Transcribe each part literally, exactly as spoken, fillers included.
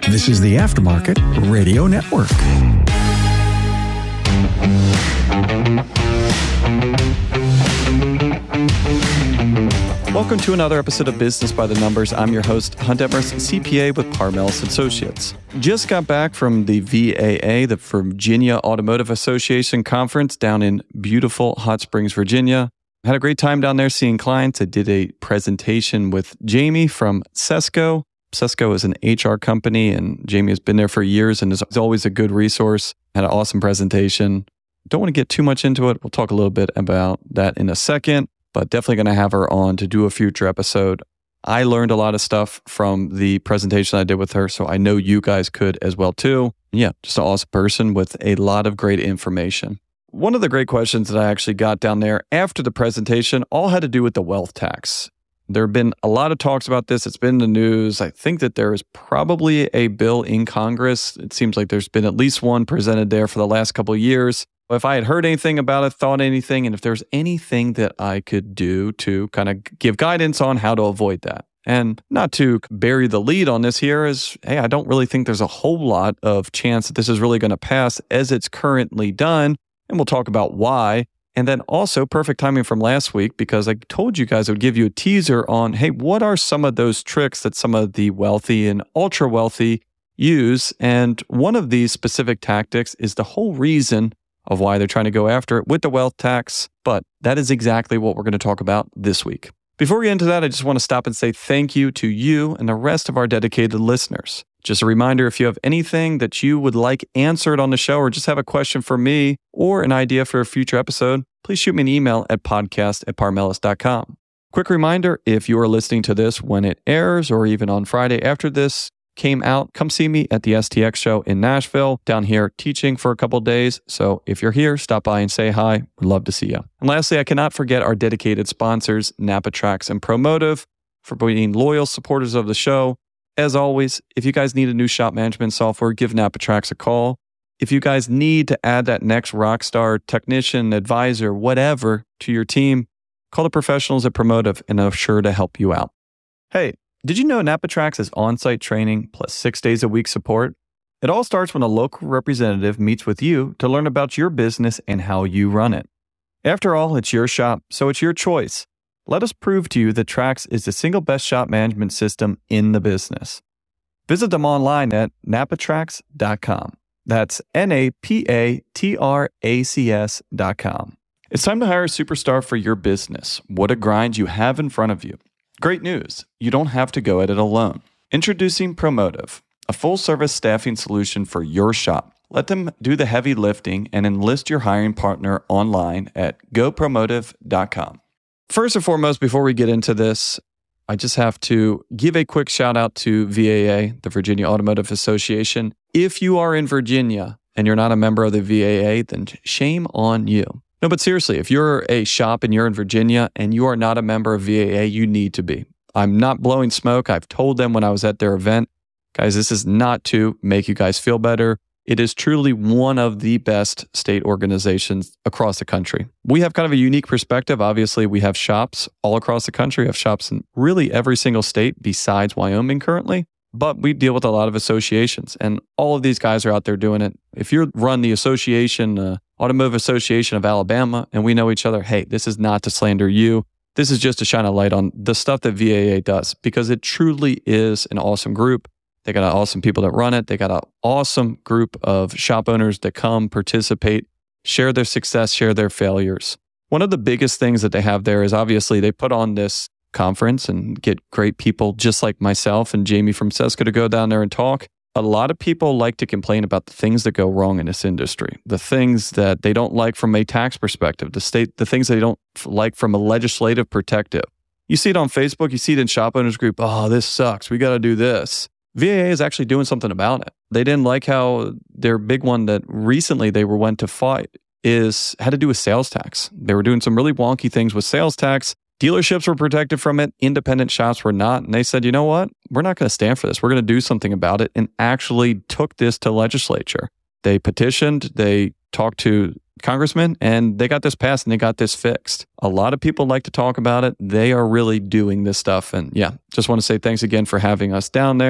This is the Aftermarket Radio Network. Welcome to another episode of Business by the Numbers. I'm your host, Hunt Emrys, C P A with Parmelis Associates. Just got back from the V A A, the Virginia Automotive Association conference down in beautiful Hot Springs, Virginia. Had a great time down there seeing clients. I did a presentation with Jamie from Sesco. Sesco is an H R company, and Jamie has been there for years and is always a good resource. Had an awesome presentation. Don't want to get too much into it. We'll talk a little bit about that in a second, but definitely going to have her on to do a future episode. I learned a lot of stuff from the presentation I did with her, so I know you guys could as well too. Yeah, just an awesome person with a lot of great information. One of the great questions that I actually got down there after the presentation all had to do with the wealth tax. There have been a lot of talks about this. It's been in the news. I think that there is probably a bill in Congress. It seems like there's been at least one presented there for the last couple of years. If I had heard anything about it, thought anything, and if there's anything that I could do to kind of give guidance on how to avoid that. And not to bury the lead on this here is, hey, I don't really think there's a whole lot of chance that this is really going to pass as it's currently done. And we'll talk about why. And then also perfect timing from last week, because I told you guys I would give you a teaser on, hey, what are some of those tricks that some of the wealthy and ultra wealthy use? And one of these specific tactics is the whole reason of why they're trying to go after it with the wealth tax. But that is exactly what we're going to talk about this week. Before we get into that, I just want to stop and say thank you to you and the rest of our dedicated listeners. Just a reminder, if you have anything that you would like answered on the show or just have a question for me or an idea for a future episode, please shoot me an email at podcast at parmelis dot com. Quick reminder, if you are listening to this when it airs or even on Friday after this came out, come see me at the S T X show in Nashville, down here teaching for a couple days. So if you're here, stop by and say hi. We'd love to see you. And lastly, I cannot forget our dedicated sponsors, NapaTrax and Promotive, for being loyal supporters of the show. As always, if you guys need a new shop management software, give NapaTrax a call. If you guys need to add that next rock star technician, advisor, whatever to your team, call the professionals at Promotive and they're sure to help you out. Hey, did you know NapaTrax is on-site training plus six days a week support? It all starts when a local representative meets with you to learn about your business and how you run it. After all, it's your shop, so it's your choice. Let us prove to you that Trax is the single best shop management system in the business. Visit them online at napatrax dot com. That's N A P A T R A C S dot com. It's time to hire a superstar for your business. What a grind you have in front of you. Great news, you don't have to go at it alone. Introducing Promotive, a full-service staffing solution for your shop. Let them do the heavy lifting and enlist your hiring partner online at go promotive dot com. First and foremost, before we get into this, I just have to give a quick shout out to V A A, the Virginia Automotive Association. If you are in Virginia and you're not a member of the V A A, then shame on you. No, but seriously, if you're a shop and you're in Virginia and you are not a member of V A A, you need to be. I'm not blowing smoke. I've told them when I was at their event, guys, this is not to make you guys feel better. It is truly one of the best state organizations across the country. We have kind of a unique perspective. Obviously, we have shops all across the country. We have shops in really every single state besides Wyoming currently. But we deal with a lot of associations, and all of these guys are out there doing it. If you run the association, uh, Automotive Association of Alabama, and we know each other, hey, this is not to slander you. This is just to shine a light on the stuff that V A A does, because it truly is an awesome group. They got awesome people that run it. They got an awesome group of shop owners that come, participate, share their success, share their failures. One of the biggest things that they have there is obviously they put on this conference and get great people just like myself and Jamie from Sesco to go down there and talk. A lot of people like to complain about the things that go wrong in this industry, the things that they don't like from a tax perspective, the state, the things they don't like from a legislative perspective. You see it on Facebook, you see it in Shop Owners Group. Oh, this sucks. We got to do this. V A A is actually doing something about it. They didn't like how their big one that recently they were went to fight is had to do with sales tax. They were doing some really wonky things with sales tax. Dealerships were protected from it. Independent shops were not. And they said, you know what? We're not going to stand for this. We're going to do something about it, and actually took this to legislature. They petitioned, they talked to congressmen, and they got this passed and they got this fixed. A lot of people like to talk about it. They are really doing this stuff. And yeah, just want to say thanks again for having us down there.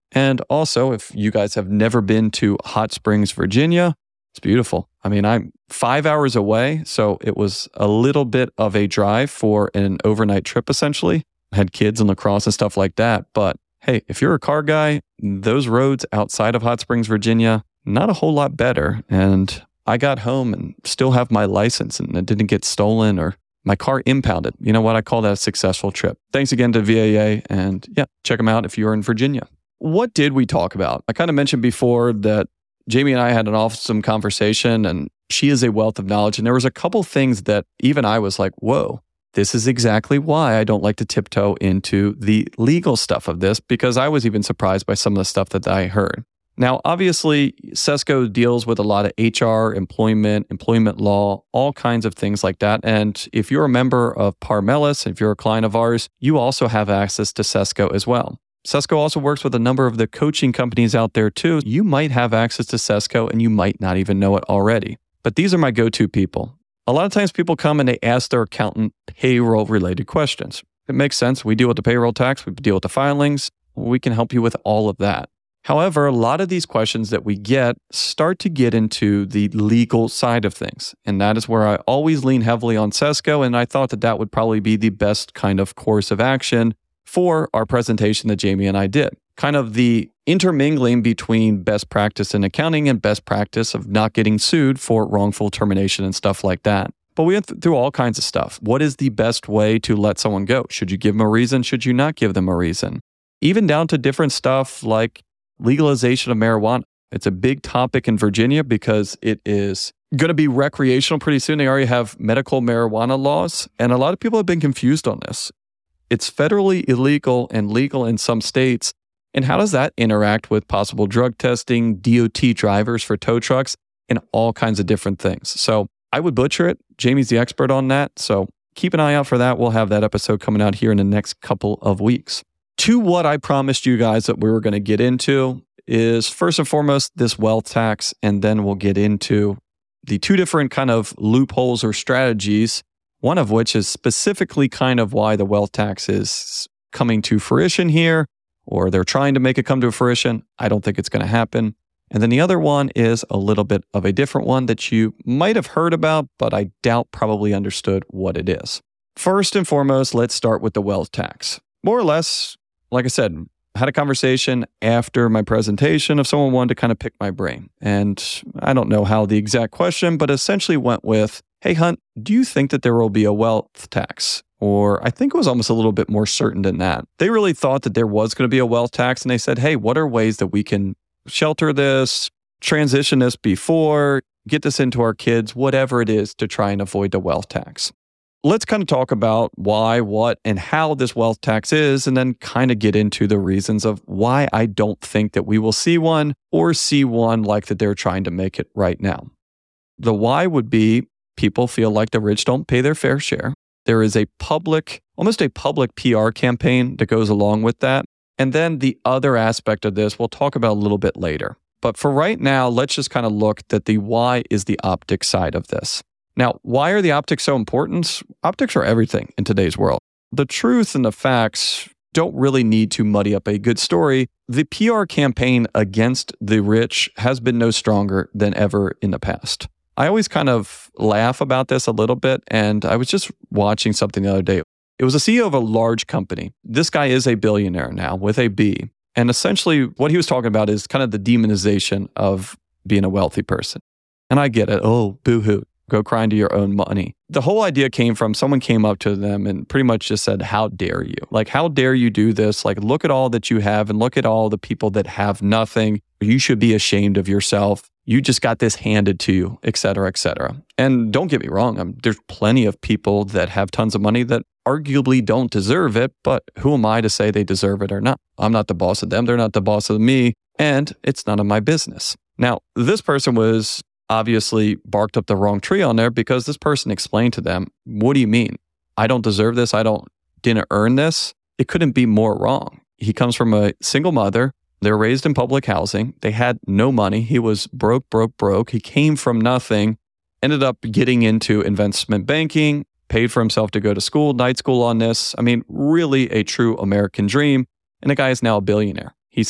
And also, if you guys have never been to Hot Springs, Virginia, it's beautiful. I mean, I'm five hours away, so it was a little bit of a drive for an overnight trip, essentially. I had kids in lacrosse and stuff like that. But hey, if you're a car guy, those roads outside of Hot Springs, Virginia, not a whole lot better. And I got home and still have my license and it didn't get stolen or my car impounded. You know what? I call that a successful trip. Thanks again to V A A. And yeah, check them out if you're in Virginia. What did we talk about? I kind of mentioned before that Jamie and I had an awesome conversation and she is a wealth of knowledge. And there was a couple things that even I was like, whoa, this is exactly why I don't like to tiptoe into the legal stuff of this, because I was even surprised by some of the stuff that I heard. Now, obviously, Sesco deals with a lot of H R, employment, employment law, all kinds of things like that. And if you're a member of Parmelis, if you're a client of ours, you also have access to Sesco as well. Sesco also works with a number of the coaching companies out there too. You might have access to Sesco and you might not even know it already. But these are my go-to people. A lot of times people come and they ask their accountant payroll-related questions. It makes sense. We deal with the payroll tax. We deal with the filings. We can help you with all of that. However, a lot of these questions that we get start to get into the legal side of things. And that is where I always lean heavily on Sesco. And I thought that that would probably be the best kind of course of action for our presentation that Jamie and I did. Kind of the intermingling between best practice in accounting and best practice of not getting sued for wrongful termination and stuff like that. But we went through all kinds of stuff. What is the best way to let someone go? Should you give them a reason? Should you not give them a reason? Even down to different stuff like legalization of marijuana. It's a big topic in Virginia because it is going to be recreational pretty soon. They already have medical marijuana laws, and a lot of people have been confused on this. It's federally illegal and legal in some states. And how does that interact with possible drug testing, D O T drivers for tow trucks, and all kinds of different things? So I would butcher it. Jamie's the expert on that. So keep an eye out for that. We'll have that episode coming out here in the next couple of weeks. To what I promised you guys that we were going to get into is first and foremost this wealth tax, and then we'll get into the two different kind of loopholes or strategies, one of which is specifically kind of why the wealth tax is coming to fruition here, or they're trying to make it come to fruition. I don't think it's going to happen. And then the other one is a little bit of a different one that you might have heard about, but I doubt probably understood what it is. First and foremost, let's start with the wealth tax. More or less, like I said, I had a conversation after my presentation if someone wanted to kind of pick my brain. And I don't know how the exact question, but essentially went with, hey, Hunt, do you think that there will be a wealth tax? Or I think it was almost a little bit more certain than that. They really thought that there was going to be a wealth tax. And they said, hey, what are ways that we can shelter this, transition this before, get this into our kids, whatever it is to try and avoid the wealth tax. Let's kind of talk about why, what, and how this wealth tax is, and then kind of get into the reasons of why I don't think that we will see one or see one like that they're trying to make it right now. The why would be people feel like the rich don't pay their fair share. There is a public, almost a public P R campaign that goes along with that. And then the other aspect of this, we'll talk about a little bit later. But for right now, let's just kind of look that the why is the optics side of this. Now, why are the optics so important? Optics are everything in today's world. The truth and the facts don't really need to muddy up a good story. The P R campaign against the rich has been no stronger than ever in the past. I always kind of laugh about this a little bit, and I was just watching something the other day. It was a C E O of a large company. This guy is a billionaire now with a B. And essentially what he was talking about is kind of the demonization of being a wealthy person. And I get it. Oh, boo-hoo. Go cry into your own money. The whole idea came from someone came up to them and pretty much just said, how dare you? Like, how dare you do this? Like, look at all that you have and look at all the people that have nothing. You should be ashamed of yourself. You just got this handed to you, et cetera, et cetera. And don't get me wrong. I'm, there's plenty of people that have tons of money that arguably don't deserve it, but who am I to say they deserve it or not? I'm not the boss of them. They're not the boss of me. And it's none of my business. Now, this person was obviously barked up the wrong tree on there because this person explained to them, what do you mean? I don't deserve this. I don't, didn't earn this. It couldn't be more wrong. He comes from a single mother. They're raised in public housing. They had no money. He was broke, broke, broke. He came from nothing, ended up getting into investment banking, paid for himself to go to school, night school on this. I mean, really a true American dream. And the guy is now a billionaire. He said,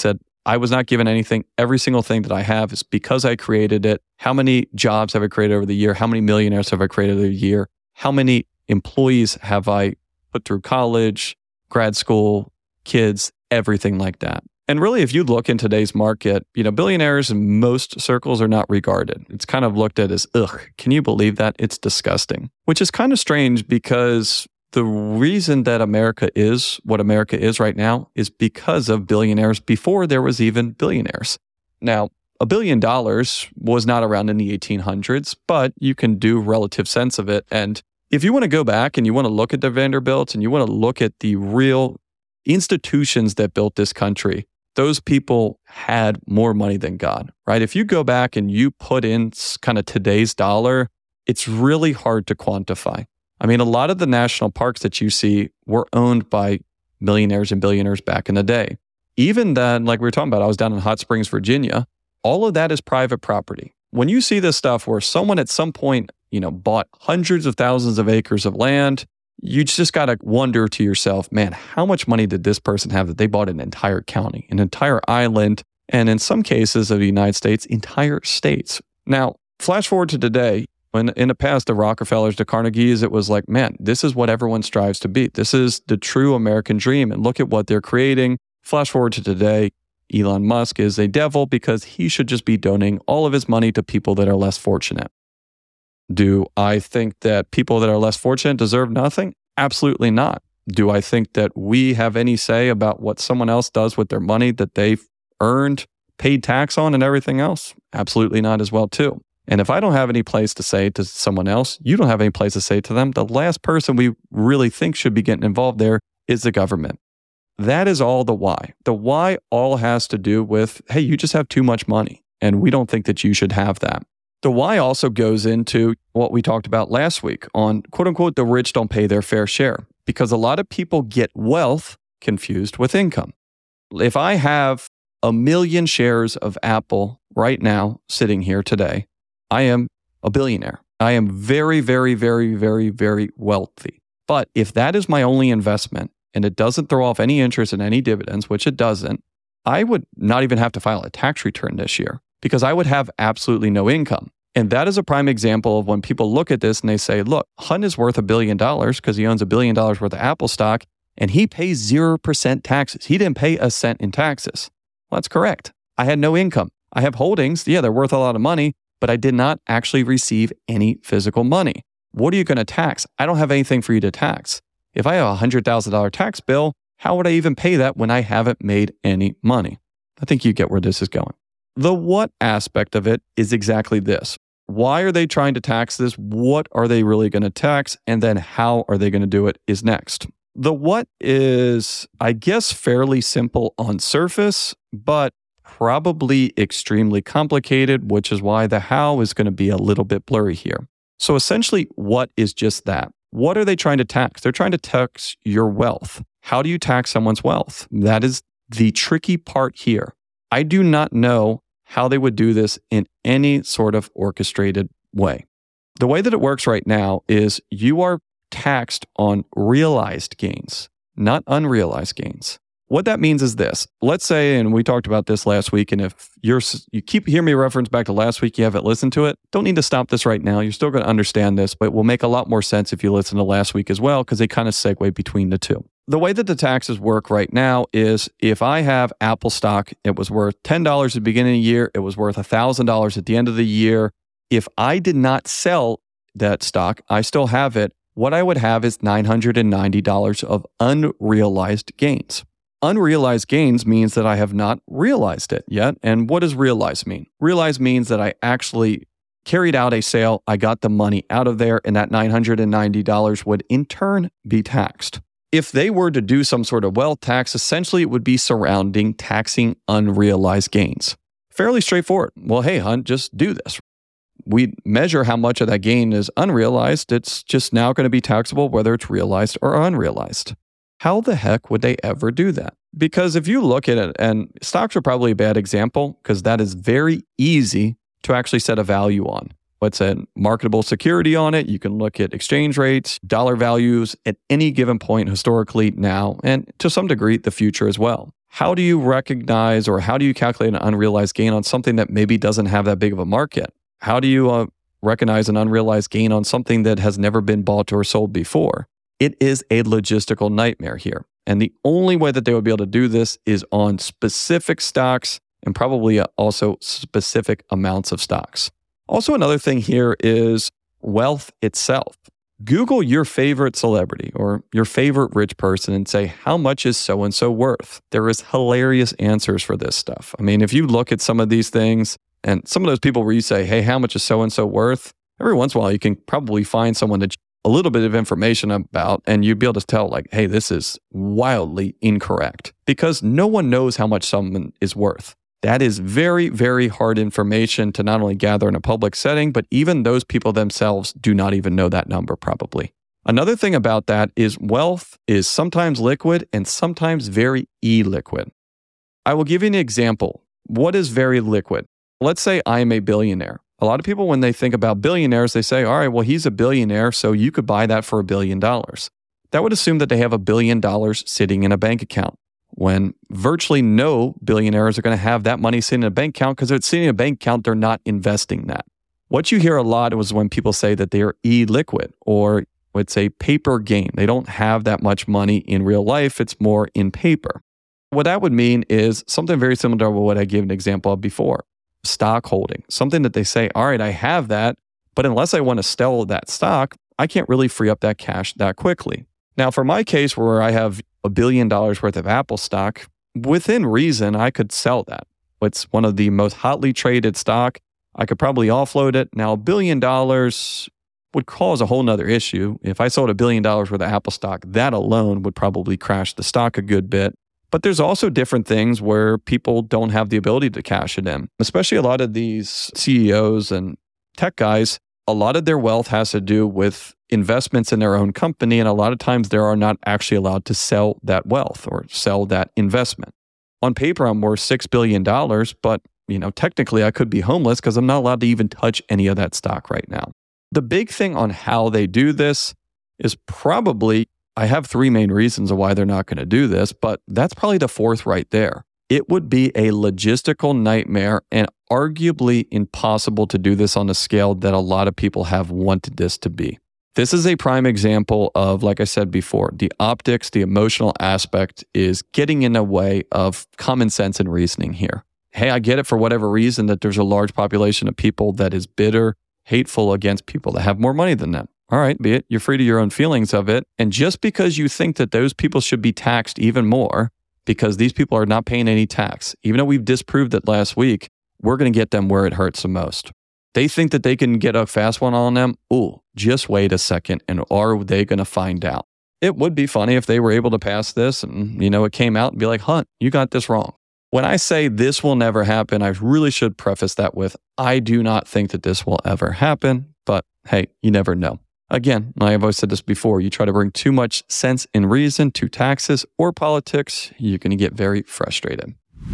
I was not given anything. Every single thing that I have is because I created it. How many jobs have I created over the year? How many millionaires have I created over the year? How many employees have I put through college, grad school, kids, everything like that? And really, if you look in today's market, you know, billionaires in most circles are not regarded. It's kind of looked at as, ugh, can you believe that? It's disgusting, which is kind of strange because the reason that America is what America is right now is because of billionaires before there was even billionaires. Now, a billion dollars was not around in the eighteen hundreds, but you can do relative sense of it. And if you want to go back and you want to look at the Vanderbilts and you want to look at the real institutions that built this country, those people had more money than God, right? If you go back and you put in kind of today's dollar, it's really hard to quantify. I mean, a lot of the national parks that you see were owned by millionaires and billionaires back in the day. Even then, like we were talking about, I was down in Hot Springs, Virginia. All of that is private property. When you see this stuff where someone at some point, you know, bought hundreds of thousands of acres of land, you just got to wonder to yourself, man, how much money did this person have that they bought an entire county, an entire island, and in some cases of the United States, entire states? Now, flash forward to today. When in the past, the Rockefellers, the Carnegies, it was like, man, this is what everyone strives to be. This is the true American dream. And look at what they're creating. Flash forward to today, Elon Musk is a devil because he should just be donating all of his money to people that are less fortunate. Do I think that people that are less fortunate deserve nothing? Absolutely not. Do I think that we have any say about what someone else does with their money that they've earned, paid tax on, and everything else? Absolutely not as well, too. And if I don't have any place to say to someone else, you don't have any place to say to them, the last person we really think should be getting involved there is the government. That is all the why. The why all has to do with, hey, you just have too much money, and we don't think that you should have that. The why also goes into what we talked about last week on, quote unquote, the rich don't pay their fair share, because a lot of people get wealth confused with income. If I have a million shares of Apple right now sitting here today, I am a billionaire. I am very, very, very, very, very wealthy. But if that is my only investment and it doesn't throw off any interest and any dividends, which it doesn't, I would not even have to file a tax return this year because I would have absolutely no income. And that is a prime example of when people look at this and they say, look, Hunt is worth a billion dollars because he owns a billion dollars worth of Apple stock and he pays zero percent taxes. He didn't pay a cent in taxes. Well, that's correct. I had no income. I have holdings. Yeah, they're worth a lot of money, but I did not actually receive any physical money. What are you going to tax? I don't have anything for you to tax. If I have a one hundred thousand dollars tax bill, how would I even pay that when I haven't made any money? I think you get where this is going. The what aspect of it is exactly this. Why are they trying to tax this? What are they really going to tax? And then how are they going to do it is next. The what is, I guess, fairly simple on surface, but probably extremely complicated, which is why the how is going to be a little bit blurry here. So essentially, what is just that? What are they trying to tax? They're trying to tax your wealth. How do you tax someone's wealth? That is the tricky part here. I do not know how they would do this in any sort of orchestrated way. The way that it works right now is you are taxed on realized gains, not unrealized gains. What that means is this. Let's say, and we talked about this last week, and if you're you keep hearing me reference back to last week, you haven't listened to it, don't need to stop this right now. You're still going to understand this, but it will make a lot more sense if you listen to last week as well, because they kind of segue between the two. The way that the taxes work right now is if I have Apple stock, it was worth ten dollars at the beginning of the year, it was worth one thousand dollars at the end of the year. If I did not sell that stock, I still have it. What I would have is nine hundred ninety dollars of unrealized gains. Unrealized gains means that I have not realized it yet. And what does realize mean? Realize means that I actually carried out a sale, I got the money out of there, and that nine hundred ninety dollars would in turn be taxed. If they were to do some sort of wealth tax, essentially it would be surrounding taxing unrealized gains. Fairly straightforward. Well, hey, Hunt, just do this. We measure how much of that gain is unrealized. It's just now going to be taxable whether it's realized or unrealized. How the heck would they ever do that? Because if you look at it, and stocks are probably a bad example because that is very easy to actually set a value on. What's a marketable security on it? You can look at exchange rates, dollar values at any given point historically now, and to some degree, the future as well. how do you recognize or how do you calculate an unrealized gain on something that maybe doesn't have that big of a market? How do you uh, recognize an unrealized gain on something that has never been bought or sold before? It is a logistical nightmare here. And the only way that they would be able to do this is on specific stocks and probably also specific amounts of stocks. Also, another thing here is wealth itself. Google your favorite celebrity or your favorite rich person and say, how much is so-and-so worth? There is hilarious answers for this stuff. I mean, if you look at some of these things and some of those people where you say, hey, how much is so-and-so worth? Every once in a while, you can probably find someone that a little bit of information about, and you'd be able to tell like, hey, this is wildly incorrect because no one knows how much someone is worth. That is very, very hard information to not only gather in a public setting, but even those people themselves do not even know that number probably. Another thing about that is wealth is sometimes liquid and sometimes very illiquid. I will give you an example. What is very liquid? Let's say I am a billionaire. A lot of people, when they think about billionaires, they say, all right, well, he's a billionaire, so you could buy that for a billion dollars. That would assume that they have a billion dollars sitting in a bank account, when virtually no billionaires are going to have that money sitting in a bank account because if it's sitting in a bank account, they're not investing that. What you hear a lot was when people say that they are illiquid or it's a paper gain. They don't have that much money in real life. It's more in paper. What that would mean is something very similar to what I gave an example of before. Stock holding, something that they say, all right, I have that, but unless I want to sell that stock, I can't really free up that cash that quickly. Now, for my case where I have a billion dollars worth of Apple stock, within reason, I could sell that. It's one of the most hotly traded stock. I could probably offload it. Now, a billion dollars would cause a whole nother issue. If I sold a billion dollars worth of Apple stock, that alone would probably crash the stock a good bit. But there's also different things where people don't have the ability to cash it in, especially a lot of these C E Os and tech guys. A lot of their wealth has to do with investments in their own company. And a lot of times they are not actually allowed to sell that wealth or sell that investment. On paper, I'm worth six billion dollars, but you know, technically I could be homeless because I'm not allowed to even touch any of that stock right now. The big thing on how they do this is probably, I have three main reasons of why they're not going to do this, but that's probably the fourth right there. It would be a logistical nightmare and arguably impossible to do this on a scale that a lot of people have wanted this to be. This is a prime example of, like I said before, the optics, the emotional aspect is getting in the way of common sense and reasoning here. Hey, I get it for whatever reason that there's a large population of people that is bitter, hateful against people that have more money than them. All right, be it. You're free to your own feelings of it. And just because you think that those people should be taxed even more, because these people are not paying any tax, even though we've disproved it last week, we're going to get them where it hurts the most. They think that they can get a fast one on them. Ooh, just wait a second. And are they going to find out? It would be funny if they were able to pass this and, you know, it came out and be like, Hunt, you got this wrong. When I say this will never happen, I really should preface that with, I do not think that this will ever happen. But hey, you never know. Again, I've always said this before, you try to bring too much sense and reason to taxes or politics, you're going to get very frustrated.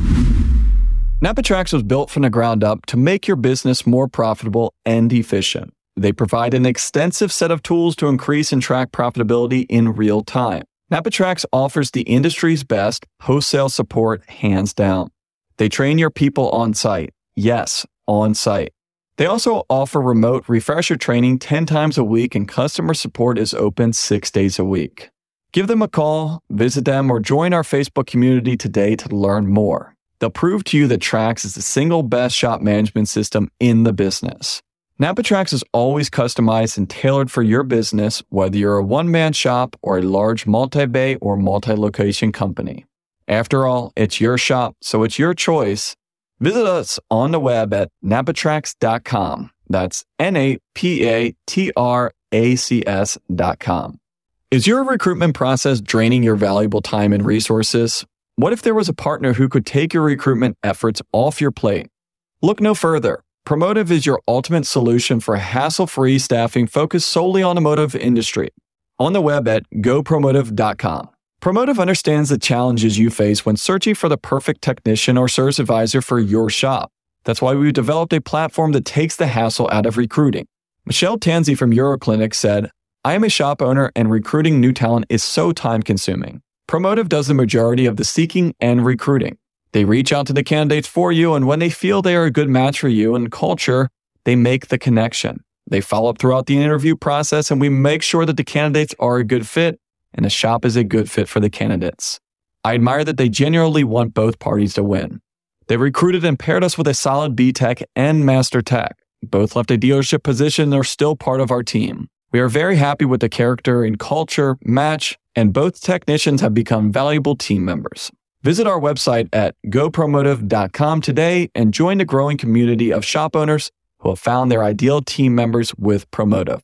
NapaTrax was built from the ground up to make your business more profitable and efficient. They provide an extensive set of tools to increase and track profitability in real time. NapaTrax offers the industry's best wholesale support hands down. They train your people on site. Yes, on site. They also offer remote refresher training ten times a week, and customer support is open six days a week. Give them a call, visit them, or join our Facebook community today to learn more. They'll prove to you that Trax is the single best shop management system in the business. NapaTrax is always customized and tailored for your business, whether you're a one-man shop or a large multi-bay or multi-location company. After all, it's your shop, so it's your choice. Visit us on the web at napatrax dot com. That's N A P A T R A C S dot com. Is your recruitment process draining your valuable time and resources? What if there was a partner who could take your recruitment efforts off your plate? Look no further. Promotive is your ultimate solution for hassle-free staffing focused solely on the automotive industry. On the web at go promotive dot com. Promotive understands the challenges you face when searching for the perfect technician or service advisor for your shop. That's why we've developed a platform that takes the hassle out of recruiting. Michelle Tanzi from Euroclinic said, I am a shop owner and recruiting new talent is so time-consuming. Promotive does the majority of the seeking and recruiting. They reach out to the candidates for you, and when they feel they are a good match for you and culture, they make the connection. They follow up throughout the interview process, and we make sure that the candidates are a good fit and the shop is a good fit for the candidates. I admire that they genuinely want both parties to win. They recruited and paired us with a solid B Tech and Master Tech. Both left a dealership position and are still part of our team. We are very happy with the character and culture match, and both technicians have become valuable team members. Visit our website at go promotive dot com today and join the growing community of shop owners who have found their ideal team members with Promotive.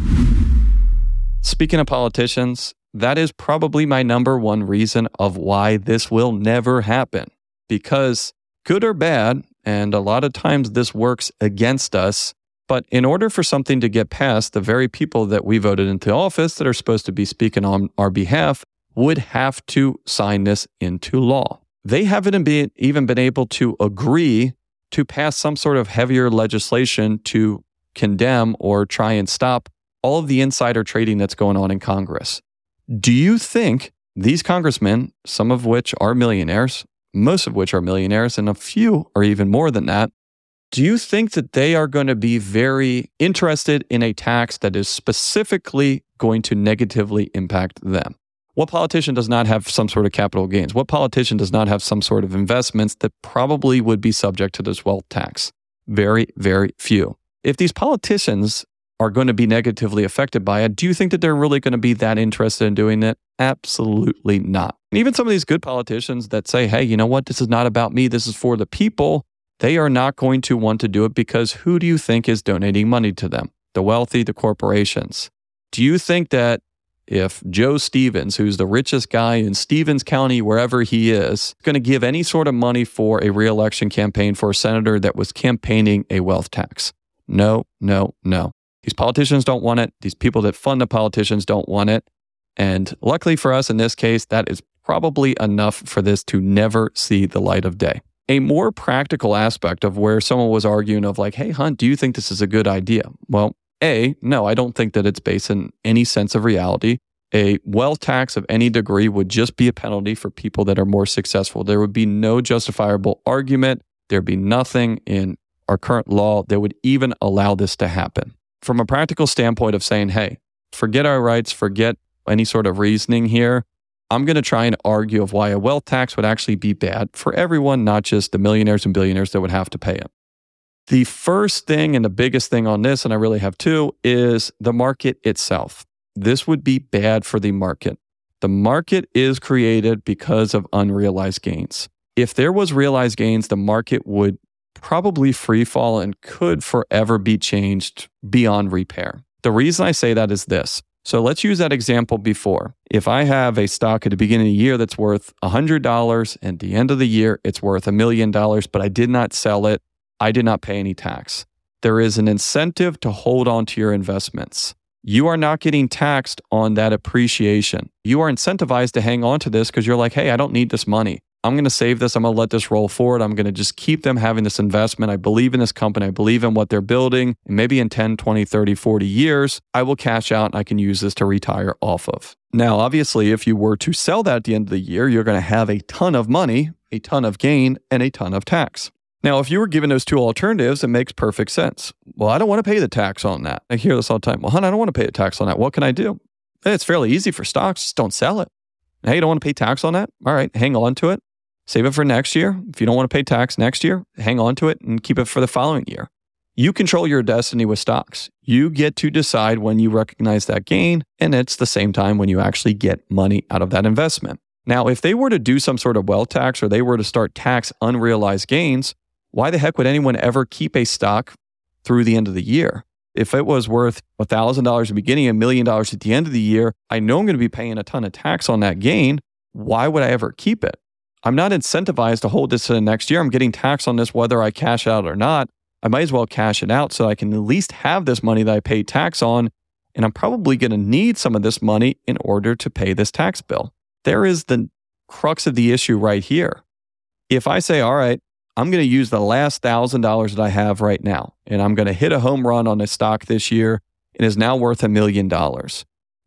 Speaking of politicians, that is probably my number one reason of why this will never happen. Because good or bad, and a lot of times this works against us, but in order for something to get passed, the very people that we voted into office that are supposed to be speaking on our behalf would have to sign this into law. They haven't been, even been able to agree to pass some sort of heavier legislation to condemn or try and stop all of the insider trading that's going on in Congress. Do you think these congressmen, some of which are millionaires, most of which are millionaires, and a few are even more than that, do you think that they are going to be very interested in a tax that is specifically going to negatively impact them? What politician does not have some sort of capital gains? What politician does not have some sort of investments that probably would be subject to this wealth tax? Very, very few. If these politicians are going to be negatively affected by it, do you think that they're really going to be that interested in doing it? Absolutely not. And even some of these good politicians that say, hey, you know what? This is not about me. This is for the people. They are not going to want to do it because who do you think is donating money to them? The wealthy, the corporations. Do you think that if Joe Stevens, who's the richest guy in Stevens County, wherever he is, going to give any sort of money for a re-election campaign for a senator that was campaigning a wealth tax? No, no, no. These politicians don't want it. These people that fund the politicians don't want it. And luckily for us in this case, that is probably enough for this to never see the light of day. A more practical aspect of where someone was arguing of like, hey, Hunt, do you think this is a good idea? Well, A, no, I don't think that it's based in any sense of reality. A wealth tax of any degree would just be a penalty for people that are more successful. There would be no justifiable argument. There'd be nothing in our current law that would even allow this to happen. From a practical standpoint of saying, hey, forget our rights, forget any sort of reasoning here, I'm going to try and argue of why a wealth tax would actually be bad for everyone, not just the millionaires and billionaires that would have to pay it. The first thing and the biggest thing on this, and I really have two, is the market itself. This would be bad for the market. The market is created because of unrealized gains. If there was realized gains, the market would probably free fall and could forever be changed beyond repair. The reason I say that is this. So let's use that example before. If I have a stock at the beginning of the year that's worth one hundred dollars and at the end of the year it's worth a million dollars, but I did not sell it, I did not pay any tax. There is an incentive to hold on to your investments. You are not getting taxed on that appreciation. You are incentivized to hang on to this because you're like, hey, I don't need this money. I'm going to save this. I'm going to let this roll forward. I'm going to just keep them having this investment. I believe in this company. I believe in what they're building. And maybe in ten, twenty, thirty, forty years, I will cash out and I can use this to retire off of. Now, obviously, if you were to sell that at the end of the year, you're going to have a ton of money, a ton of gain, and a ton of tax. Now, if you were given those two alternatives, it makes perfect sense. Well, I don't want to pay the tax on that. I hear this all the time. Well, hon, I don't want to pay the tax on that. What can I do? Hey, it's fairly easy for stocks. Just don't sell it. Hey, you don't want to pay tax on that? All right, hang on to it. Save it for next year. If you don't want to pay tax next year, hang on to it and keep it for the following year. You control your destiny with stocks. You get to decide when you recognize that gain, and it's the same time when you actually get money out of that investment. Now, if they were to do some sort of wealth tax or they were to start tax unrealized gains, why the heck would anyone ever keep a stock through the end of the year? If it was worth one thousand dollars at the beginning, a million dollars at the end of the year, I know I'm going to be paying a ton of tax on that gain. Why would I ever keep it? I'm not incentivized to hold this to the next year. I'm getting taxed on this whether I cash out or not. I might as well cash it out so I can at least have this money that I paid tax on, and I'm probably going to need some of this money in order to pay this tax bill. There is the crux of the issue right here. If I say, all right, I'm going to use the last one thousand dollars that I have right now, and I'm going to hit a home run on this stock this year, and is now worth a million dollars.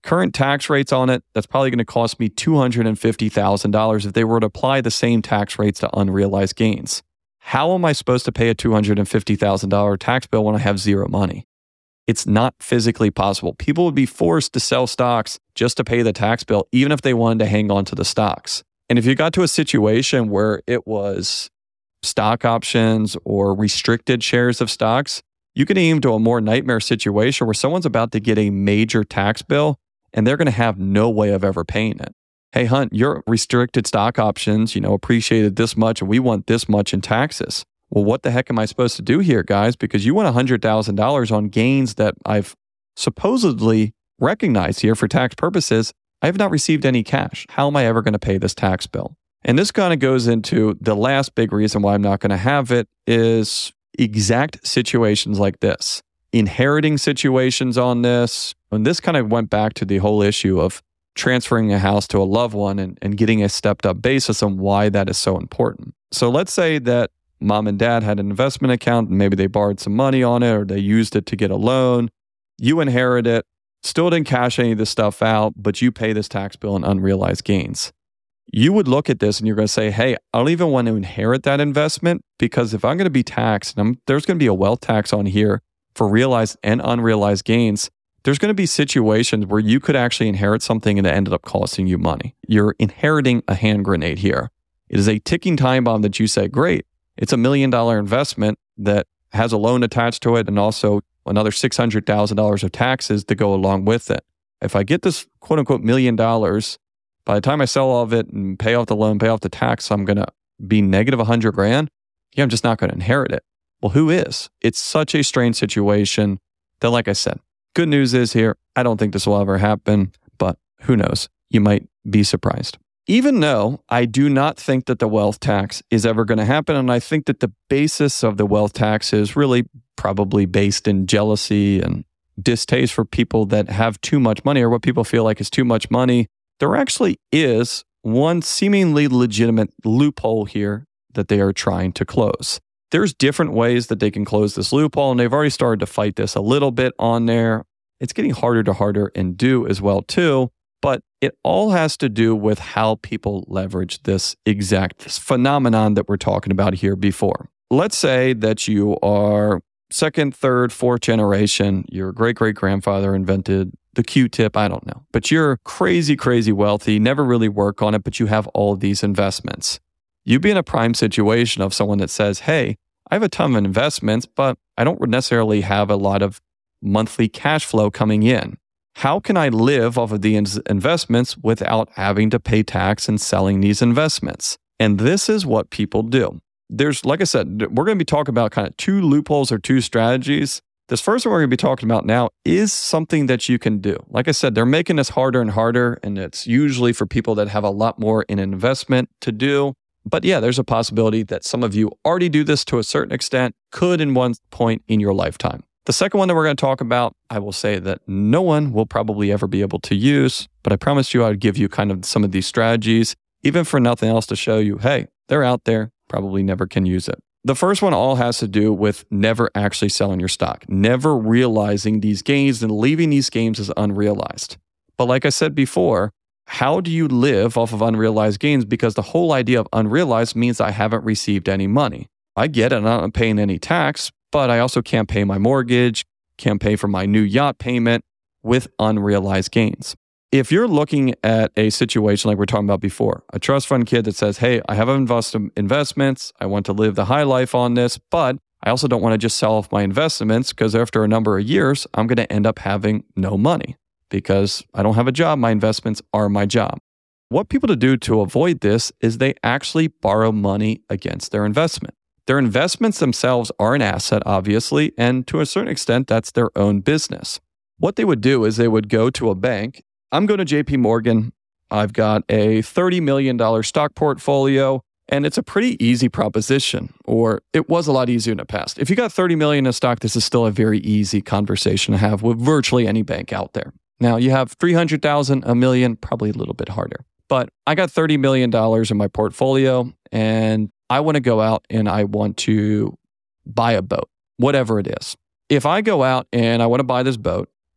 Current tax rates on it, that's probably going to cost me two hundred fifty thousand dollars if they were to apply the same tax rates to unrealized gains. How am I supposed to pay a two hundred fifty thousand dollars tax bill when I have zero money? It's not physically possible. People would be forced to sell stocks just to pay the tax bill, even if they wanted to hang on to the stocks. And if you got to a situation where it was stock options or restricted shares of stocks, you could aim to a more nightmare situation where someone's about to get a major tax bill and they're going to have no way of ever paying it. Hey, Hunt, your restricted stock options, you know, appreciated this much and we want this much in taxes. Well, what the heck am I supposed to do here, guys? Because you want one hundred thousand dollars on gains that I've supposedly recognized here for tax purposes. I have not received any cash. How am I ever going to pay this tax bill? And this kind of goes into the last big reason why I'm not going to have it is exact situations like this. Inheriting situations on this. And this kind of went back to the whole issue of transferring a house to a loved one and, and getting a stepped up basis on why that is so important. So let's say that mom and dad had an investment account and maybe they borrowed some money on it or they used it to get a loan. You inherit it. Still didn't cash any of this stuff out, but you pay this tax bill in unrealized gains. You would look at this and you're going to say, hey, I don't even want to inherit that investment because if I'm going to be taxed, and I'm, there's going to be a wealth tax on here for realized and unrealized gains, there's going to be situations where you could actually inherit something and it ended up costing you money. You're inheriting a hand grenade here. It is a ticking time bomb that you say, great, it's a million dollar investment that has a loan attached to it and also another six hundred thousand dollars of taxes to go along with it. If I get this quote unquote million dollars, by the time I sell all of it and pay off the loan, pay off the tax, I'm going to be negative one hundred grand. Yeah, I'm just not going to inherit it. Well, who is? It's such a strange situation that, like I said, good news is here, I don't think this will ever happen, but who knows? You might be surprised. Even though I do not think that the wealth tax is ever going to happen, and I think that the basis of the wealth tax is really probably based in jealousy and distaste for people that have too much money or what people feel like is too much money, there actually is one seemingly legitimate loophole here that they are trying to close. There's different ways that they can close this loophole, and they've already started to fight this a little bit on there. It's getting harder to harder and do as well too. But it all has to do with how people leverage this exact phenomenon that we're talking about here before. Let's say that you are second, third, fourth generation. Your great-great-grandfather invented the Q-tip. I don't know. But you're crazy, crazy wealthy, never really work on it, but you have all of these investments. You'd be in a prime situation of someone that says, hey, I have a ton of investments, but I don't necessarily have a lot of monthly cash flow coming in. How can I live off of these investments without having to pay tax and selling these investments? And this is what people do. There's, like I said, we're going to be talking about kind of two loopholes or two strategies. This first one we're going to be talking about now is something that you can do. Like I said, they're making this harder and harder, and it's usually for people that have a lot more in investment to do. But yeah, there's a possibility that some of you already do this to a certain extent, could in one point in your lifetime. The second one that we're going to talk about, I will say that no one will probably ever be able to use, but I promised you I would give you kind of some of these strategies, even for nothing else, to show you, hey, they're out there, probably never can use it. The first one all has to do with never actually selling your stock, never realizing these gains and leaving these gains as unrealized. But like I said before, how do you live off of unrealized gains? Because the whole idea of unrealized means I haven't received any money. I get it, I'm not paying any tax, but I also can't pay my mortgage, can't pay for my new yacht payment with unrealized gains. If you're looking at a situation like we're talking about before, a trust fund kid that says, hey, I have invest- investments, I want to live the high life on this, but I also don't want to just sell off my investments because after a number of years, I'm going to end up having no money because I don't have a job. My investments are my job. What people to do to avoid this is they actually borrow money against their investment. Their investments themselves are an asset, obviously, and to a certain extent, that's their own business. What they would do is they would go to a bank. I'm going to J P Morgan. I've got a thirty million dollars stock portfolio, and it's a pretty easy proposition, or it was a lot easier in the past. If you got thirty million dollars in stock, this is still a very easy conversation to have with virtually any bank out there. Now, you have three hundred thousand dollars, a million, probably a little bit harder. But I got thirty million dollars in my portfolio, and I want to go out and I want to buy a boat, whatever it is. If I go out and I want to buy this boat,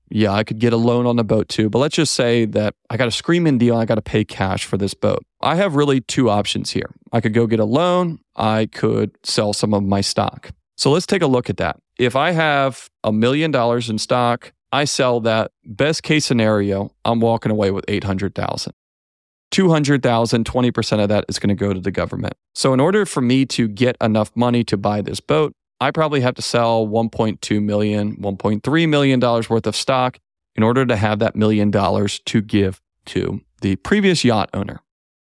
Yeah, I could get a loan on the boat too. But let's just say that I got a screaming deal and I got to pay cash for this boat. I have really two options here. I could go get a loan. I could sell some of my stock. So let's take a look at that. If I have a million dollars in stock, I sell that. Best case scenario, I'm walking away with eight hundred thousand dollars. two hundred thousand dollars, twenty percent of that is going to go to the government. So in order for me to get enough money to buy this boat, I probably have to sell one point two million dollars, one point three million dollars worth of stock in order to have that million dollars to give to the previous yacht owner.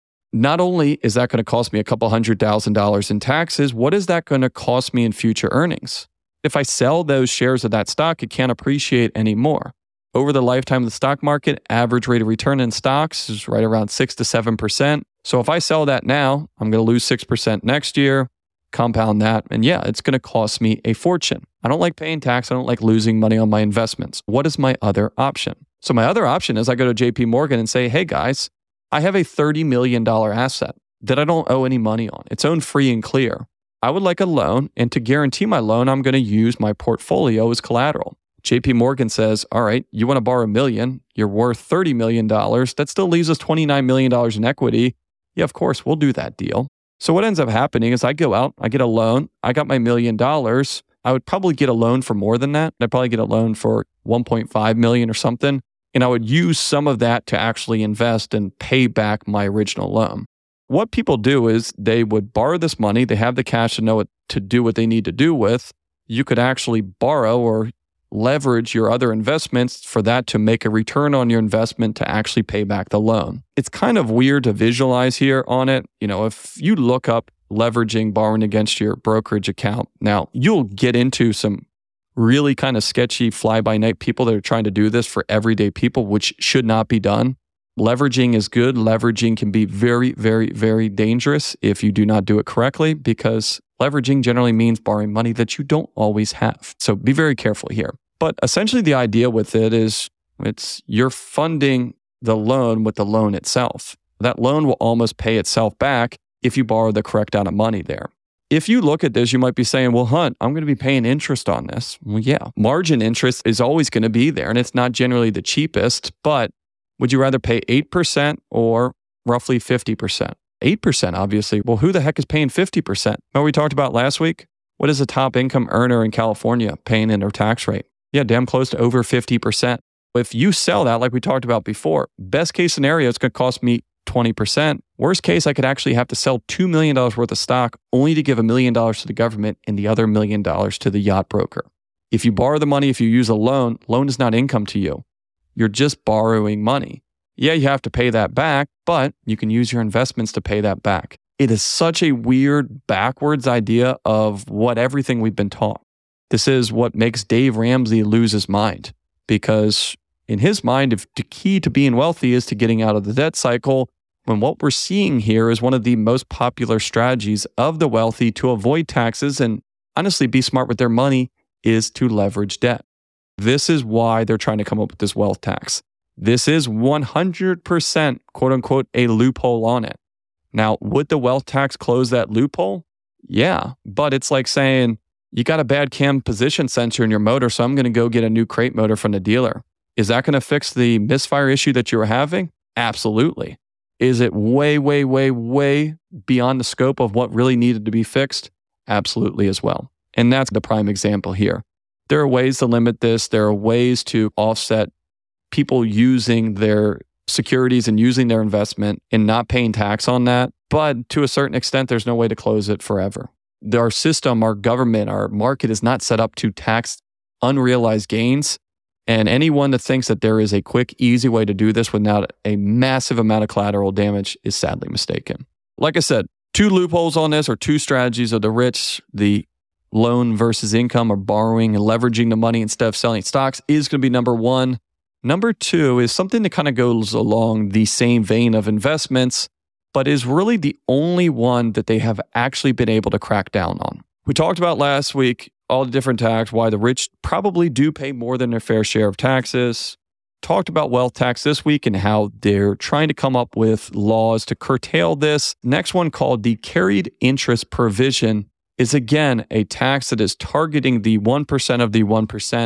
Not only is that going to cost me a couple hundred thousand dollars in taxes, what is that going to cost me in future earnings? If I sell those shares of that stock, it can't appreciate anymore. Over the lifetime of the stock market, average rate of return in stocks is right around six to seven percent. So if I sell that now, I'm going to lose six percent next year, compound that, and yeah, it's going to cost me a fortune. I don't like paying tax. I don't like losing money on my investments. What is my other option? So my other option is I go to J P Morgan and say, hey guys, I have a thirty million dollars asset that I don't owe any money on. It's owned free and clear. I would like a loan, and to guarantee my loan, I'm going to use my portfolio as collateral. J P Morgan says, all right, you want to borrow a million, you're worth thirty million dollars. That still leaves us twenty-nine million dollars in equity. Yeah, of course, we'll do that deal. So what ends up happening is I go out, I get a loan, I got my million dollars. I would probably get a loan for more than that. I'd probably get a loan for one point five million dollars or something. And I would use some of that to actually invest and pay back my original loan. What people do is they would borrow this money. They have the cash to know what to do what they need to do with. You could actually borrow or leverage your other investments for that to make a return on your investment to actually pay back the loan. It's kind of weird to visualize here on it. You know, if you look up leveraging borrowing against your brokerage account, now you'll get into some really kind of sketchy fly-by-night people that are trying to do this for everyday people, which should not be done. Leveraging is good. Leveraging can be very, very, very dangerous if you do not do it correctly, because leveraging generally means borrowing money that you don't always have. So be very careful here. But essentially the idea with it is it's you're funding the loan with the loan itself. That loan will almost pay itself back if you borrow the correct amount of money there. If you look at this, you might be saying, well, Hunt, I'm going to be paying interest on this. Well, yeah, margin interest is always going to be there, and it's not generally the cheapest, but would you rather pay eight percent or roughly fifty percent? eight percent, obviously. Well, who the heck is paying fifty percent? Remember we talked about last week? What is a top income earner in California paying in their tax rate? Yeah, damn close to over fifty percent. If you sell that, like we talked about before, best case scenario, it's going to cost me twenty percent. Worst case, I could actually have to sell two million dollars worth of stock only to give a million dollars to the government and the other million dollars to the yacht broker. If you borrow the money, if you use a loan, loan is not income to you. You're just borrowing money. Yeah, you have to pay that back, but you can use your investments to pay that back. It is such a weird, backwards idea of what everything we've been taught. This is what makes Dave Ramsey lose his mind, because in his mind, if the key to being wealthy is to getting out of the debt cycle, when what we're seeing here is one of the most popular strategies of the wealthy to avoid taxes and honestly be smart with their money is to leverage debt. This is why they're trying to come up with this wealth tax. This is one hundred percent, quote unquote, a loophole on it. Now, would the wealth tax close that loophole? Yeah, but it's like saying, you got a bad cam position sensor in your motor, so I'm going to go get a new crate motor from the dealer. Is that going to fix the misfire issue that you were having? Absolutely. Is it way, way, way, way beyond the scope of what really needed to be fixed? Absolutely as well. And that's the prime example here. There are ways to limit this. There are ways to offset people using their securities and using their investment and not paying tax on that. But to a certain extent, there's no way to close it forever. Our system, our government, our market is not set up to tax unrealized gains. And anyone that thinks that there is a quick, easy way to do this without a massive amount of collateral damage is sadly mistaken. Like I said, two loopholes on this, or two strategies of the rich, the loan versus income, or borrowing and leveraging the money instead of selling stocks, is going to be number one. Number two is something that kind of goes along the same vein of investments, but is really the only one that they have actually been able to crack down on. We talked about last week all the different tax, why the rich probably do pay more than their fair share of taxes. Talked about wealth tax this week and how they're trying to come up with laws to curtail this. Next one, called the carried interest provision, is again a tax that is targeting the one percent of the one percent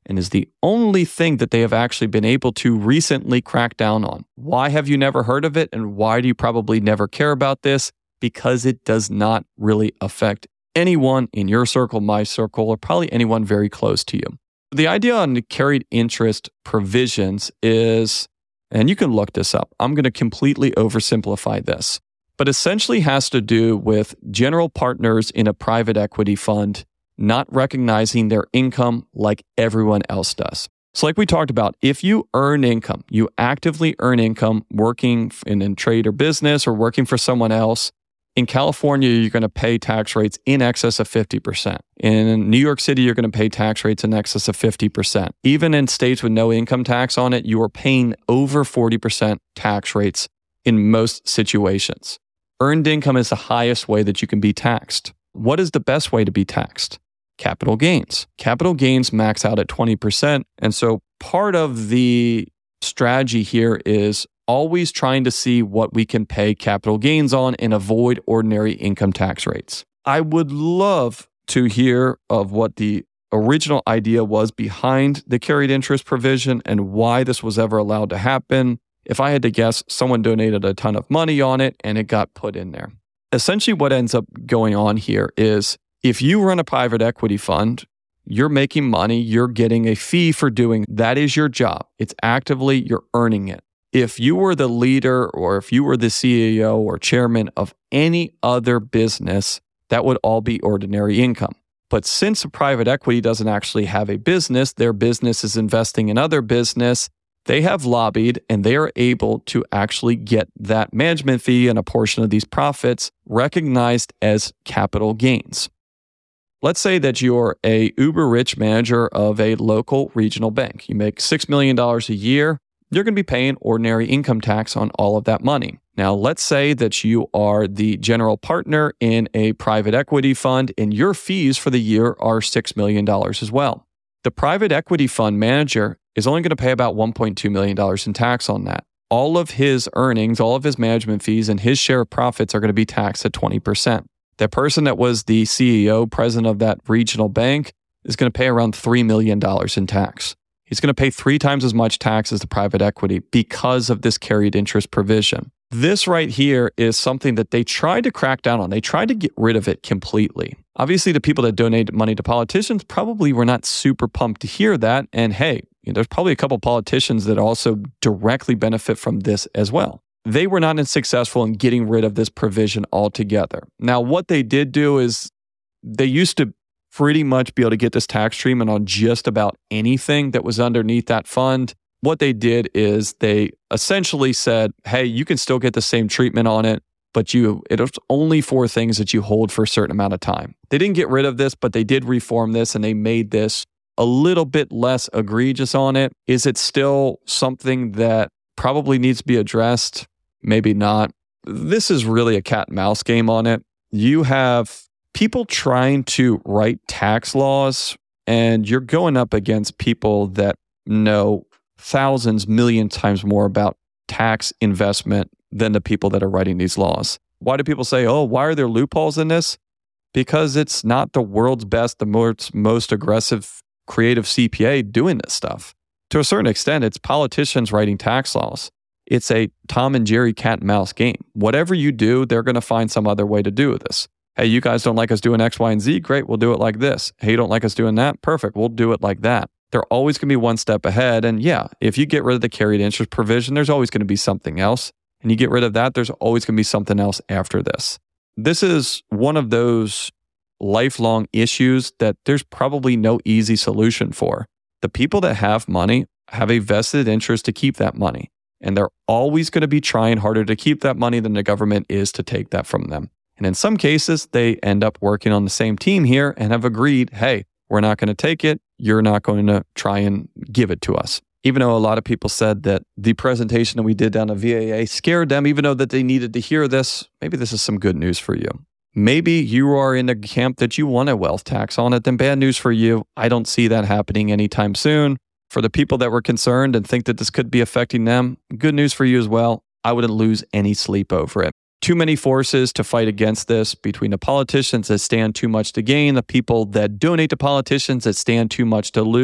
and is the only thing that they have actually been able to recently crack down on. Why have you never heard of it, and why do you probably never care about this? Because it does not really affect anyone in your circle, my circle, or probably anyone very close to you. The idea on the carried interest provisions is, and you can look this up, I'm going to completely oversimplify this, but essentially has to do with general partners in a private equity fund not recognizing their income like everyone else does. So like we talked about, if you earn income, you actively earn income working in, in trade or business or working for someone else, in California, you're going to pay tax rates in excess of fifty percent. In New York City, you're going to pay tax rates in excess of fifty percent. Even in states with no income tax on it, you are paying over forty percent tax rates in most situations. Earned income is the highest way that you can be taxed. What is the best way to be taxed? Capital gains. Capital gains max out at twenty percent. And so part of the strategy here is always trying to see what we can pay capital gains on and avoid ordinary income tax rates. I would love to hear of what the original idea was behind the carried interest provision and why this was ever allowed to happen. If I had to guess, someone donated a ton of money on it and it got put in there. Essentially, what ends up going on here is if you run a private equity fund, you're making money, you're getting a fee for doing that is your job. It's actively, you're earning it. If you were the leader or if you were the C E O or chairman of any other business, that would all be ordinary income. But since a private equity doesn't actually have a business, their business is investing in other business, they have lobbied and they are able to actually get that management fee and a portion of these profits recognized as capital gains. Let's say that you're a uber rich manager of a local regional bank. You make six million dollars a year. You're going to be paying ordinary income tax on all of that money. Now, let's say that you are the general partner in a private equity fund and your fees for the year are six million dollars as well. The private equity fund manager is only going to pay about one point two million dollars in tax on that. All of his earnings, all of his management fees, and his share of profits are going to be taxed at twenty percent. The person that was the C E O, president of that regional bank, is going to pay around three million dollars in tax. He's going to pay three times as much tax as the private equity because of this carried interest provision. This right here is something that they tried to crack down on. They tried to get rid of it completely. Obviously, the people that donate money to politicians probably were not super pumped to hear that. And hey, you know, there's probably a couple politicians that also directly benefit from this as well. They were not as successful in getting rid of this provision altogether. Now, what they did do is they used to pretty much be able to get this tax treatment on just about anything that was underneath that fund. What they did is they essentially said, hey, you can still get the same treatment on it, but you it was only for things that you hold for a certain amount of time. They didn't get rid of this, but they did reform this and they made this a little bit less egregious on it. Is it still something that probably needs to be addressed? Maybe not. This is really a cat and mouse game on it. You have people trying to write tax laws, and you're going up against people that know thousands, million times more about tax investment than the people that are writing these laws. Why do people say, oh, why are there loopholes in this? Because it's not the world's best, the most, most aggressive, creative C P A doing this stuff. To a certain extent, it's politicians writing tax laws. It's a Tom and Jerry cat and mouse game. Whatever you do, they're going to find some other way to do this. Hey, you guys don't like us doing X, Y, and Z? Great, we'll do it like this. Hey, you don't like us doing that? Perfect, we'll do it like that. They're always going to be one step ahead. And yeah, if you get rid of the carried interest provision, there's always going to be something else. And you get rid of that, there's always going to be something else after this. This is one of those lifelong issues that there's probably no easy solution for. The people that have money have a vested interest to keep that money. And they're always going to be trying harder to keep that money than the government is to take that from them. And in some cases, they end up working on the same team here and have agreed, hey, we're not going to take it. You're not going to try and give it to us. Even though a lot of people said that the presentation that we did down at V A A scared them, even though that they needed to hear this, maybe this is some good news for you. Maybe you are in a camp that you want a wealth tax on it, then bad news for you. I don't see that happening anytime soon. For the people that were concerned and think that this could be affecting them, good news for you as well. I wouldn't lose any sleep over it. Too many forces to fight against this between the politicians that stand too much to gain, the people that donate to politicians that stand too much to lose.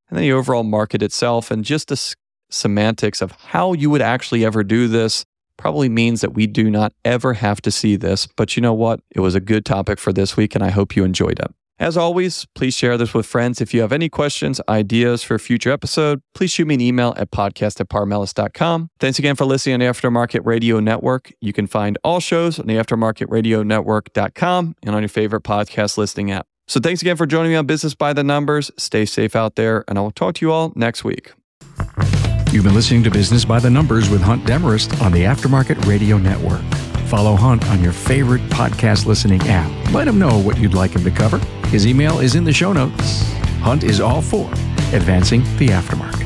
and then the overall market itself, and just the s- semantics of how you would actually ever do this probably means that we do not ever have to see this. But you know what? It was a good topic for this week, and I hope you enjoyed it. As always, please share this with friends. If you have any questions, ideas for a future episode, please shoot me an email at podcast at parmelis dot com. Thanks again for listening on the Aftermarket Radio Network. You can find all shows on the aftermarket radio network dot com and on your favorite podcast listening app. So thanks again for joining me on Business by the Numbers. Stay safe out there, and I will talk to you all next week. You've been listening to Business by the Numbers with Hunt Demarest on the Aftermarket Radio Network. Follow Hunt on your favorite podcast listening app. Let him know what you'd like him to cover. His email is in the show notes. Hunt is all for advancing the aftermarket.